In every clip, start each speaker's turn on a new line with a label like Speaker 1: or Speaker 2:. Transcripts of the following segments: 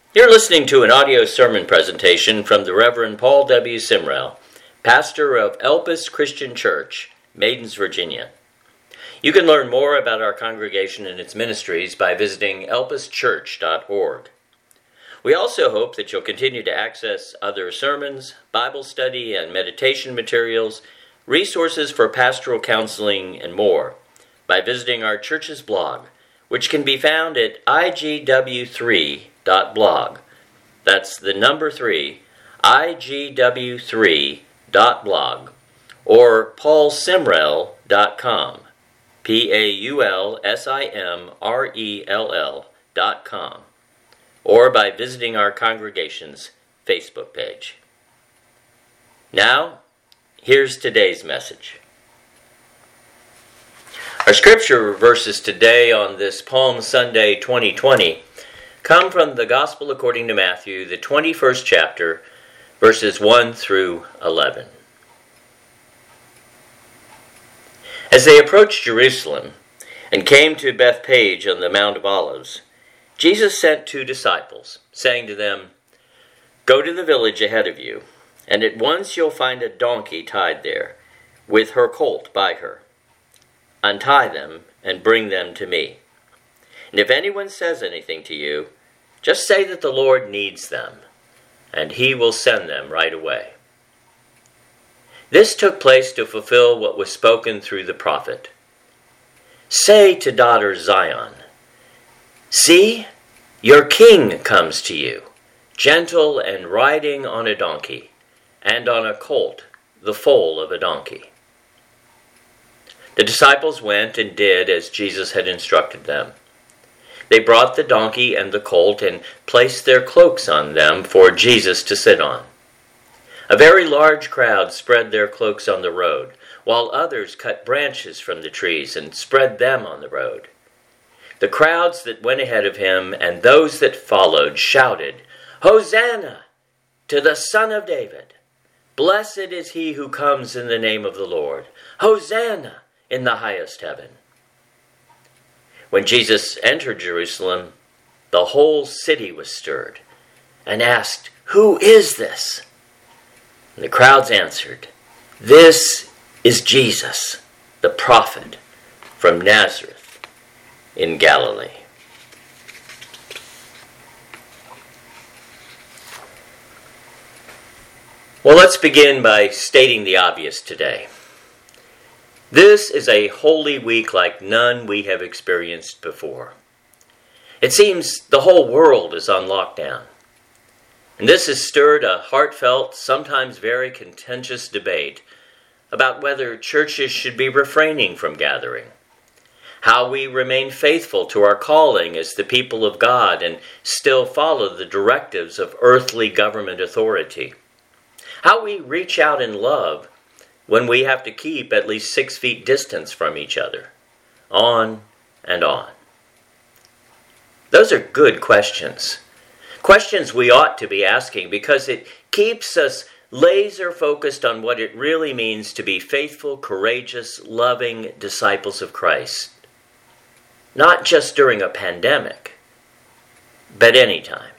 Speaker 1: You're listening to an audio sermon presentation from the Reverend Paul W. Simrell, pastor of Elpis Christian Church, Maidens, Virginia. You can learn more about our congregation and its ministries by visiting elpischurch.org. We also hope that you'll continue to access other sermons, Bible study and meditation materials, resources for pastoral counseling, and more by visiting our church's blog, which can be found at igw3.blog. That's the number 3, igw3.blog, or paulsimrell.com, paulsimrell.com, or by visiting our congregation's Facebook page. Now, here's today's message. Our scripture verses today on this Palm Sunday 2020 come from the Gospel according to Matthew, the 21st chapter, verses 1 through 11. As they approached Jerusalem and came to Bethphage on the Mount of Olives, Jesus sent 2 disciples, saying to them, "Go to the village ahead of you, and at once you'll find a donkey tied there, with her colt by her. Untie them and bring them to me. And if anyone says anything to you, just say that the Lord needs them, and he will send them right away." This took place to fulfill what was spoken through the prophet. "Say to daughter Zion, see, your king comes to you, gentle and riding on a donkey, and on a colt, the foal of a donkey." The disciples went and did as Jesus had instructed them. They brought the donkey and the colt and placed their cloaks on them for Jesus to sit on. A very large crowd spread their cloaks on the road, while others cut branches from the trees and spread them on the road. The crowds that went ahead of him and those that followed shouted, "Hosanna to the Son of David! Blessed is he who comes in the name of the Lord! Hosanna in the highest heaven!" When Jesus entered Jerusalem, the whole city was stirred and asked, "Who is this?" And the crowds answered, "This is Jesus, the prophet from Nazareth in Galilee." Well, let's begin by stating the obvious today. This is a Holy Week like none we have experienced before. It seems the whole world is on lockdown. And this has stirred a heartfelt, sometimes very contentious debate about whether churches should be refraining from gathering, how we remain faithful to our calling as the people of God and still follow the directives of earthly government authority, how we reach out in love when we have to keep at least 6 feet distance from each other, on and on. Those are good questions. Questions we ought to be asking because it keeps us laser focused on what it really means to be faithful, courageous, loving disciples of Christ. Not just during a pandemic, but anytime.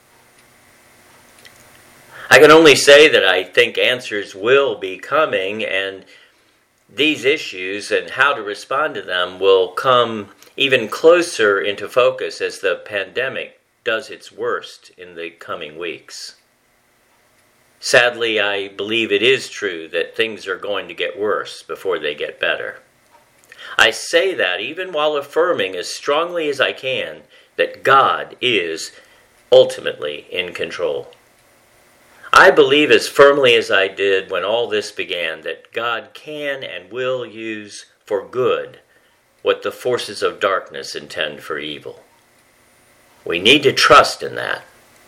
Speaker 1: I can only say that I think answers will be coming, and these issues and how to respond to them will come even closer into focus as the pandemic does its worst in the coming weeks. Sadly, I believe it is true that things are going to get worse before they get better. I say that even while affirming as strongly as I can that God is ultimately in control. I believe as firmly as I did when all this began that God can and will use for good what the forces of darkness intend for evil. We need to trust in that.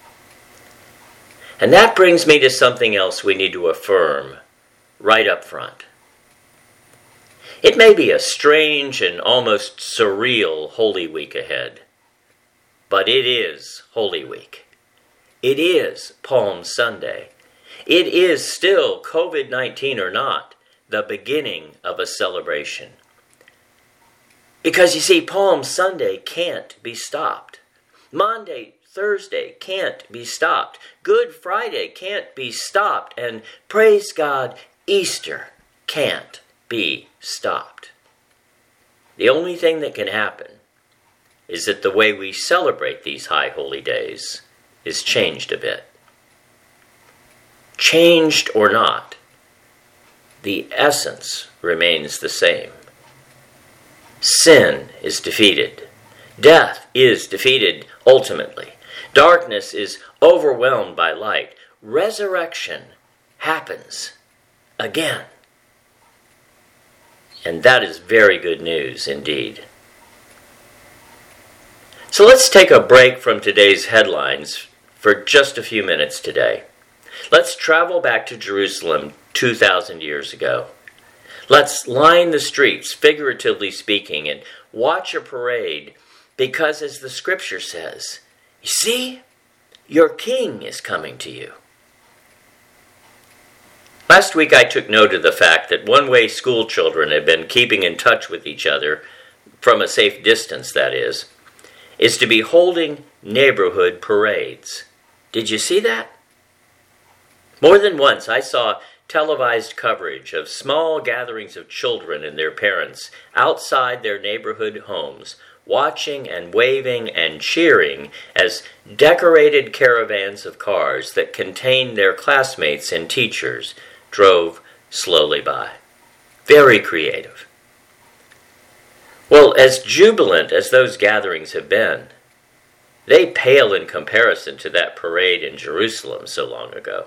Speaker 1: And that brings me to something else we need to affirm right up front. It may be a strange and almost surreal Holy Week ahead, but it is Holy Week. It is Palm Sunday. It is still, COVID-19 or not, the beginning of a celebration. Because you see, Palm Sunday can't be stopped. Maundy Thursday can't be stopped. Good Friday can't be stopped. And praise God, Easter can't be stopped. The only thing that can happen is that the way we celebrate these high holy days is changed a bit. Changed or not, the essence remains the same. Sin is defeated. Death is defeated ultimately. Darkness is overwhelmed by light. Resurrection happens again. And that is very good news indeed. So let's take a break from today's headlines for just a few minutes today. Let's travel back to Jerusalem 2,000 years ago. Let's line the streets, figuratively speaking, and watch a parade because, as the scripture says, you see, your king is coming to you. Last week I took note of the fact that one way school children have been keeping in touch with each other, from a safe distance that is to be holding neighborhood parades. Did you see that? More than once I saw televised coverage of small gatherings of children and their parents outside their neighborhood homes, watching and waving and cheering as decorated caravans of cars that contained their classmates and teachers drove slowly by. Very creative. Well, as jubilant as those gatherings have been, they pale in comparison to that parade in Jerusalem so long ago.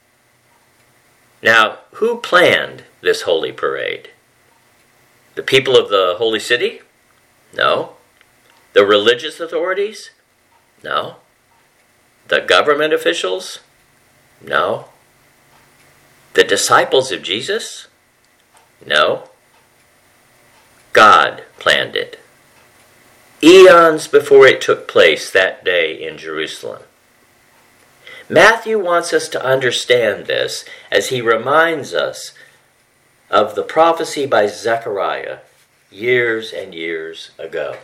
Speaker 1: Now, who planned this holy parade? The people of the holy city? No. The religious authorities? No. The government officials? No. The disciples of Jesus? No. God planned it. Eons before it took place that day in Jerusalem. Matthew wants us to understand this as he reminds us of the prophecy by Zechariah years and years ago.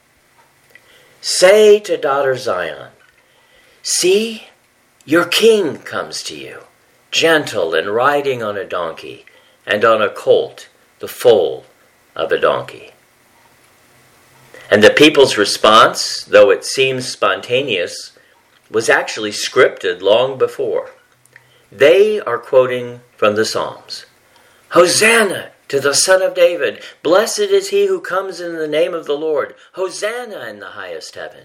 Speaker 1: Say to daughter Zion, see, your king comes to you, gentle and riding on a donkey, and on a colt, the foal of a donkey. And the people's response, though it seems spontaneous, was actually scripted long before. They are quoting from the Psalms. Hosanna to the Son of David. Blessed is he who comes in the name of the Lord. Hosanna in the highest heaven.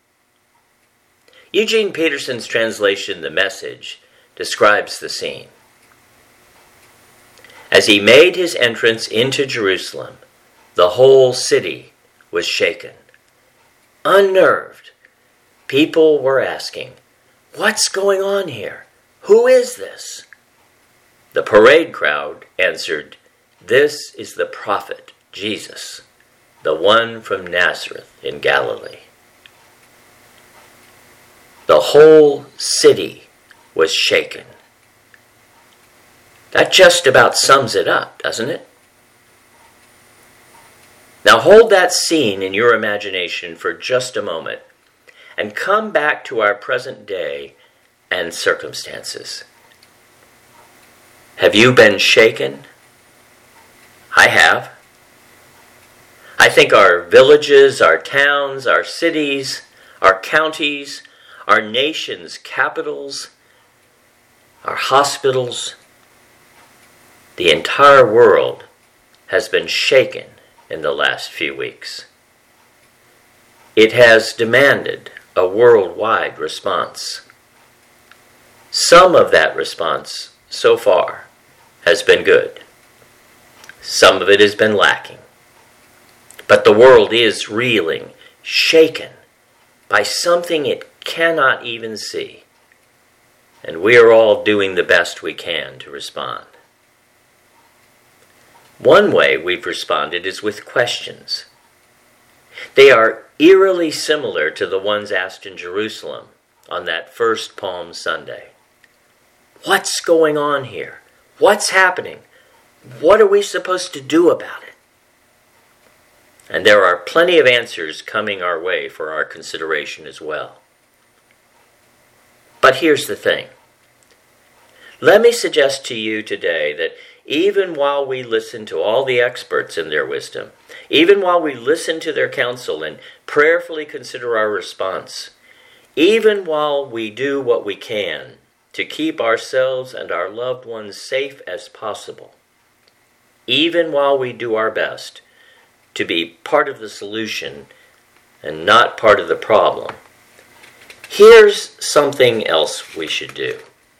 Speaker 1: Eugene Peterson's translation, The Message, describes the scene. As he made his entrance into Jerusalem, the whole city was shaken. Unnerved, people were asking, what's going on here? Who is this? The parade crowd answered, this is the prophet Jesus, the one from Nazareth in Galilee. The whole city was shaken. That just about sums it up, doesn't it? Now hold that scene in your imagination for just a moment and come back to our present day and circumstances. Have you been shaken? I have. I think our villages, our towns, our cities, our counties, our nation's capitals, our hospitals, the entire world has been shaken in the last few weeks. It has demanded a worldwide response. Some of that response, so far, has been good. Some of it has been lacking. But the world is reeling, shaken by something it cannot even see. And we are all doing the best we can to respond. One way we've responded is with questions. They are eerily similar to the ones asked in Jerusalem on that first Palm Sunday. What's going on here? What's happening? What are we supposed to do about it? And there are plenty of answers coming our way for our consideration as well. But here's the thing. Let me suggest to you today that even while we listen to all the experts and their wisdom, even while we listen to their counsel and prayerfully consider our response, even while we do what we can to keep ourselves and our loved ones safe as possible, even while we do our best to be part of the solution and not part of the problem, here's something else we should do.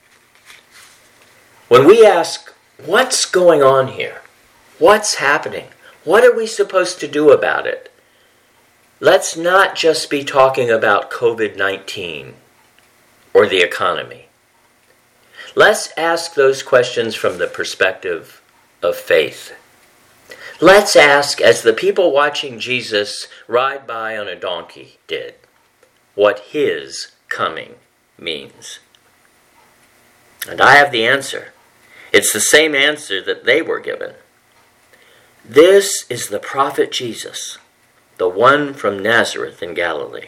Speaker 1: When we ask, what's going on here? What's happening? What are we supposed to do about it? Let's not just be talking about COVID-19 or the economy. Let's ask those questions from the perspective of faith. Let's ask, as the people watching Jesus ride by on a donkey did, what his coming means. And I have the answer. It's the same answer that they were given. This is the prophet Jesus, the one from Nazareth in Galilee.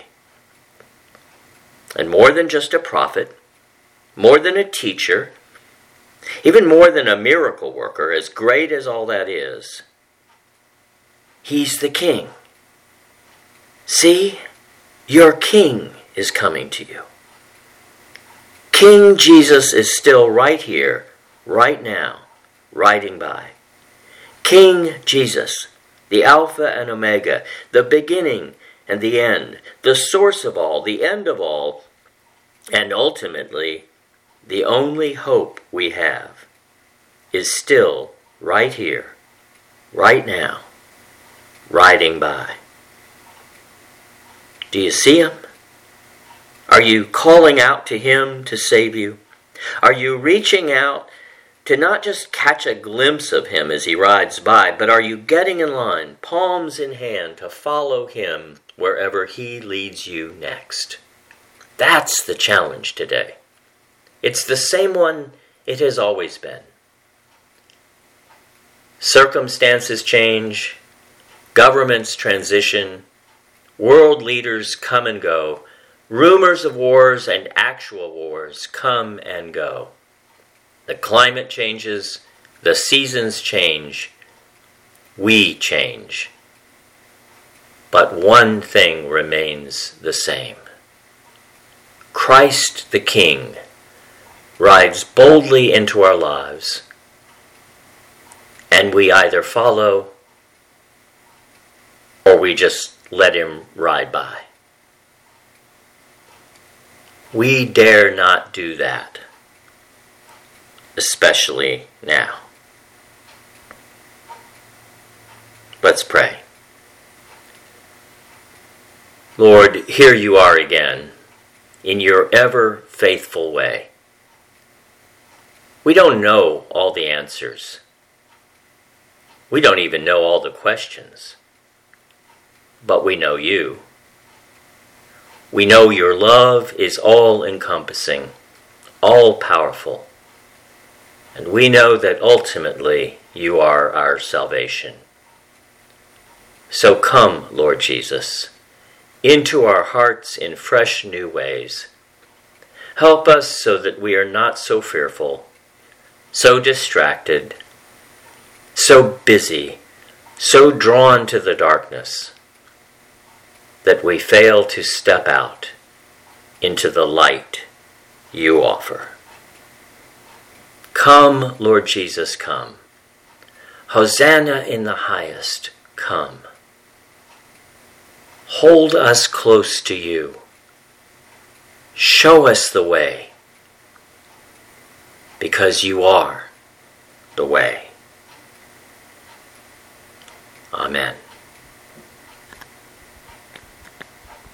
Speaker 1: And more than just a prophet, more than a teacher, even more than a miracle worker, as great as all that is, he's the king. See, your king is coming to you. King Jesus is still right here, right now, riding by. King Jesus, the Alpha and Omega, the beginning and the end, the source of all, the end of all, and ultimately, the only hope we have, is still right here, right now, riding by. Do you see him? Are you calling out to him to save you? Are you reaching out to not just catch a glimpse of him as he rides by, but are you getting in line, palms in hand, to follow him wherever he leads you next? That's the challenge today. It's the same one it has always been. Circumstances change, governments transition, world leaders come and go, rumors of wars and actual wars come and go. The climate changes, the seasons change, we change. But one thing remains the same. Christ the King rides boldly into our lives, and we either follow or we just let him ride by. We dare not do that, especially now. Let's pray. Lord, here you are again, in your ever faithful way. We don't know all the answers. We don't even know all the questions. But we know you. We know your love is all-encompassing, all-powerful. And we know that ultimately you are our salvation. So come, Lord Jesus, into our hearts in fresh new ways. Help us so that we are not so fearful, so distracted, so busy, so drawn to the darkness, that we fail to step out into the light you offer. Come, Lord Jesus, come. Hosanna in the highest, come. Hold us close to you. Show us the way, because you are the way. Amen.